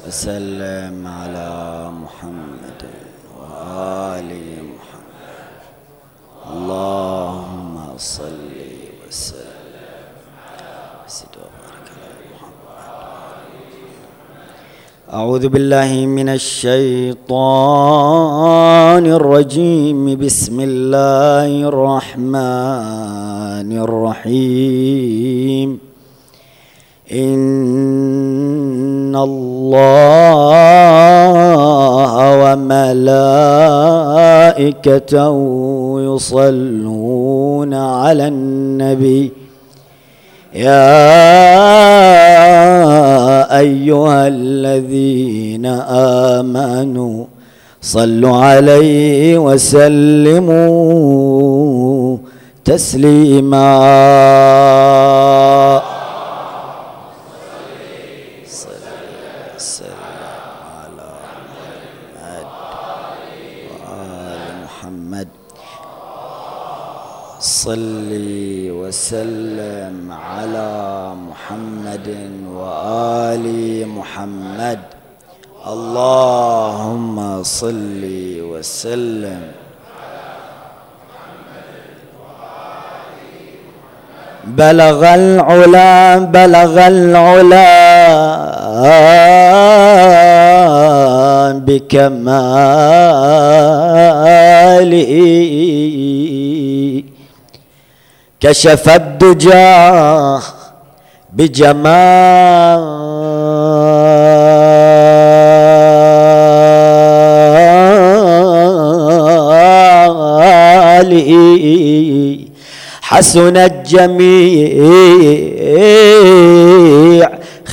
وسلم على محمد وآل محمد. اللهم صل وسلم وبارك على محمد. أعوذ بالله من الشيطان الرجيم. بسم الله الرحمن الرحيم. إن الله وملائكته يصلون على النبي يا أيها الذين آمنوا صلوا عليه وسلموا تسليما. صل وسلم على محمد وآل محمد. اللهم صل وسلم. بلغ العلا بلغ العلا بكماله كشف الدجى بجماله حسنت جميع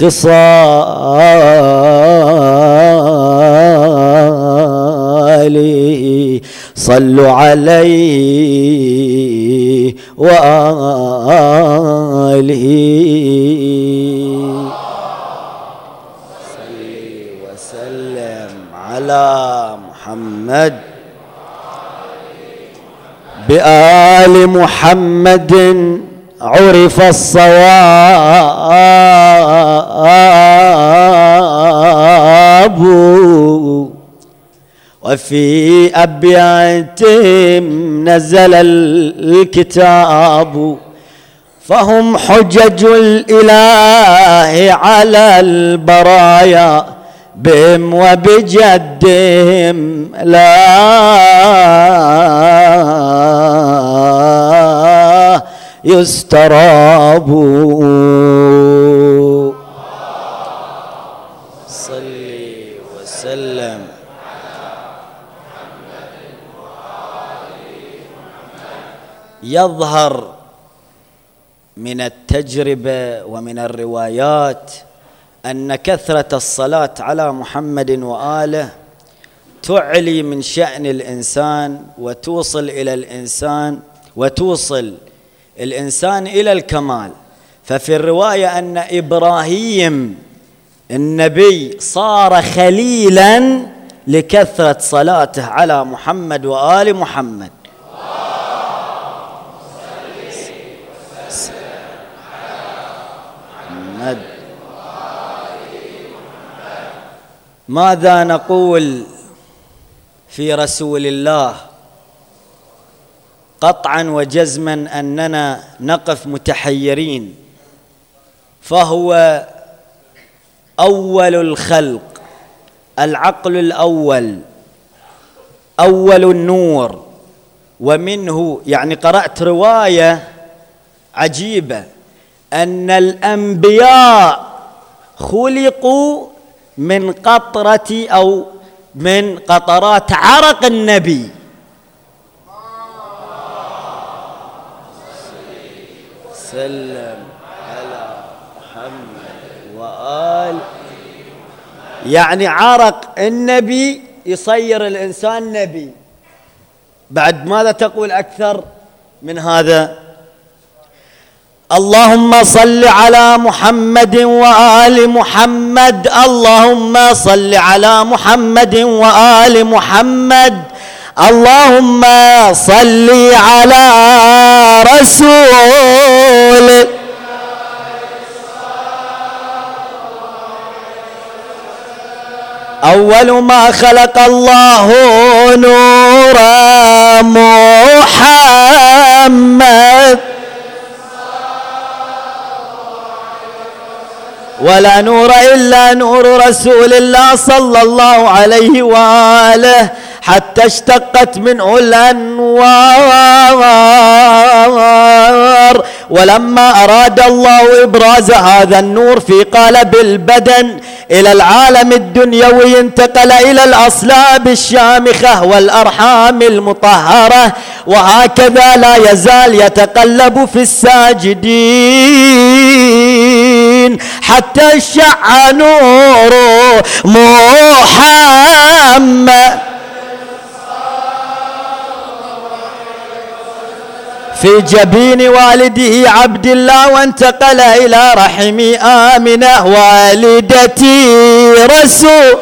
خصاله. صلوا عليه وآله. صل وسلم على محمد. بآل محمد عرف الصواب وفي أبياتهم نزل الكتاب فهم حجج الإله على البرايا بهم وبجدهم لا يستراب. صل وسلم. يظهر من التجربة ومن الروايات أن كثرة الصلاة على محمد وآله تعلي من شأن الإنسان وتوصل الإنسان إلى الكمال. ففي الرواية أن إبراهيم النبي صار خليلا لكثرة صلاته على محمد وآل محمد. ماذا نقول في رسول الله؟ قطعا وجزما أننا نقف متحيرين، فهو أول الخلق، العقل الأول، أول النور. ومنه يعني قرأت رواية عجيبة أن الأنبياء خلقوا من قطرة أو من قطرات عرق النبي. سلم على محمد وآل. يعني عرق النبي يصير الإنسان نبي. بعد ماذا تقول أكثر من هذا؟ اللهم صل على محمد وآل محمد. اللهم صل على محمد وآل محمد. اللهم صل على رسول أول ما خلق الله نور محمد ولا نور إلا نور رسول الله صلى الله عليه وآله، حتى اشتقت منه الأنوار. ولما أراد الله إبراز هذا النور في قالب البدن إلى العالم الدنيوي، انتقل إلى الأصلاب الشامخة والأرحام المطهرة، وهكذا لا يزال يتقلب في الساجدين حتى شع نور محمد في جبين والده عبد الله، وانتقل إلى رحم آمنة والدتي رسول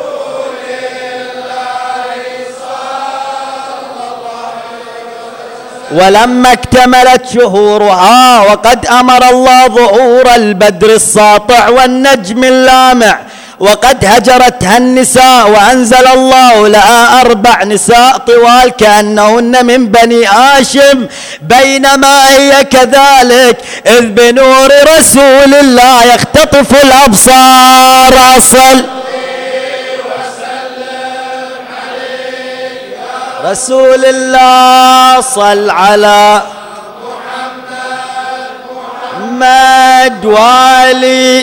ولما اكتملت شهورها وقد أمر الله ظهور البدر الساطع والنجم اللامع، وقد هجرتها النساء، وأنزل الله لها 4 نساء طوال كأنهن من بني هاشم، بينما هي كذلك إذ بنور رسول الله يختطف الأبصار. أصل رسول الله صل على محمد والي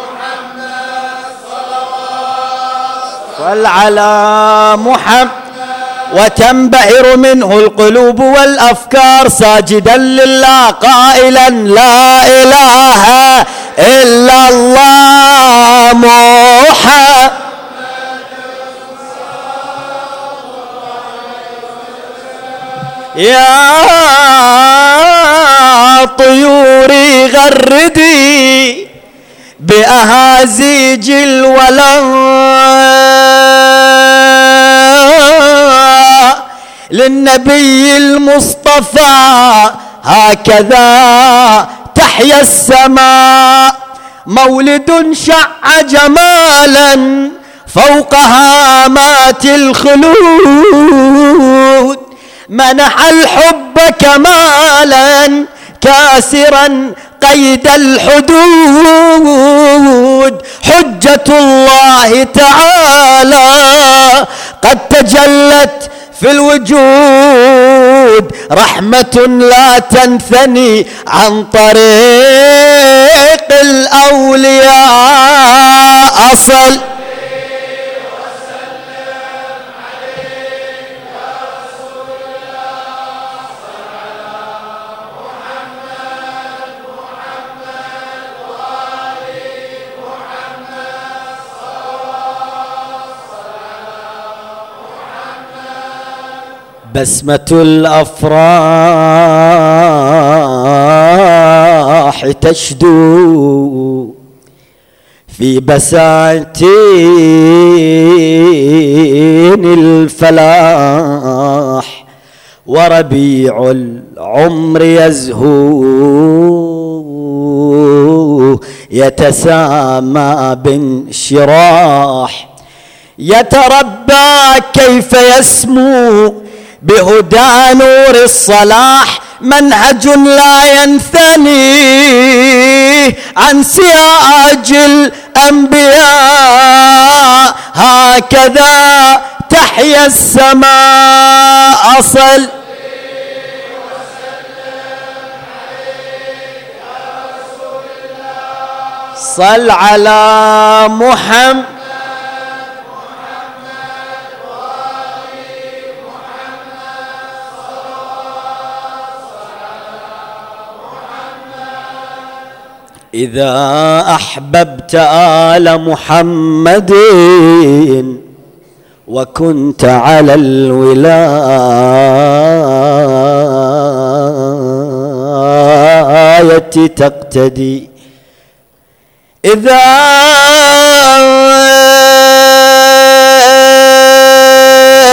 صل على محمد. وتنبهر منه القلوب والأفكار ساجدا لله قائلا لا إله إلا الله محمد. يا طيوري غردي بأهازيج الولاء للنبي المصطفى، هكذا تحيا السماء. مولد شع جمالا فوق هامات الخلود، منح الحب كمالا كاسرا قيد الحدود. حجة الله تعالى قد تجلت في الوجود، رحمة لا تنثني عن طريق الأولياء. أصل بسمة الأفراح تشدو في بساتين الفلاح، وربيع العمر يزهو يتسامى بانشراح. يتربى كيف يسمو بهدى نور الصلاح، منهج لا ينثني عن سياج الأنبياء، هكذا تحيا السماء. أصل صل على محمد إذا أحببت آل محمد وكنت على الولاية تقتدي، إذا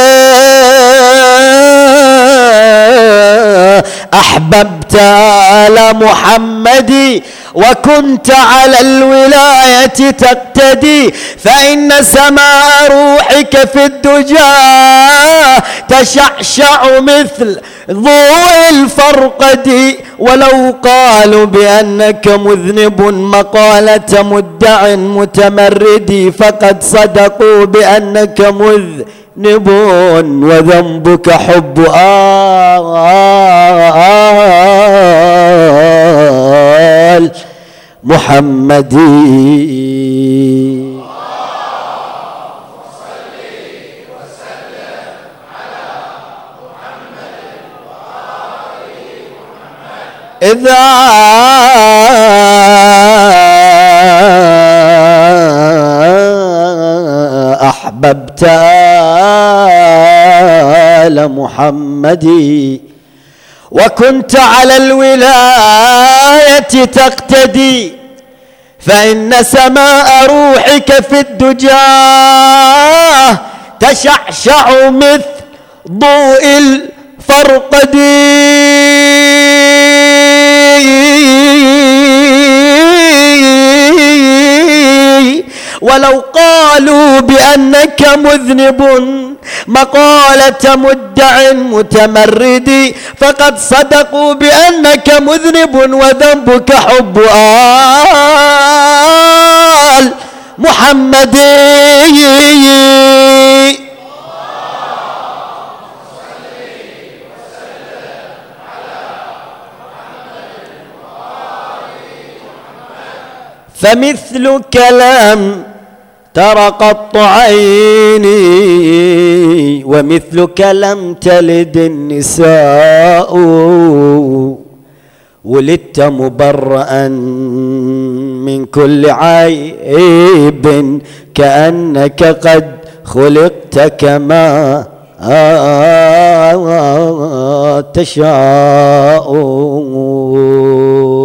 أحببت آل على محمد وكنت على الولاية تقتدي، فإن سماء روحك في الدجى تشعشع مثل ضوء الفرقد، ولو قالوا بأنك مذنب مقالة مدع متمرد، فقد صدقوا بأنك مذنب وذنبك حب آل محمد. إذا أحببت آل محمد وكنت على الولاية تقتدي، فإن سماء روحك في الدجى تشعشع مثل ضوء الفرقد، ولو قالوا بأنك مذنب مقالة مدع متمرد، فقد صدقوا بأنك مذنب وذنبك حب آل محمد. فمثلك لم تر قط عيني ومثلك لم تلد النساء، ولدت مبرأ من كل عيب كأنك قد خلقت كما تشاء.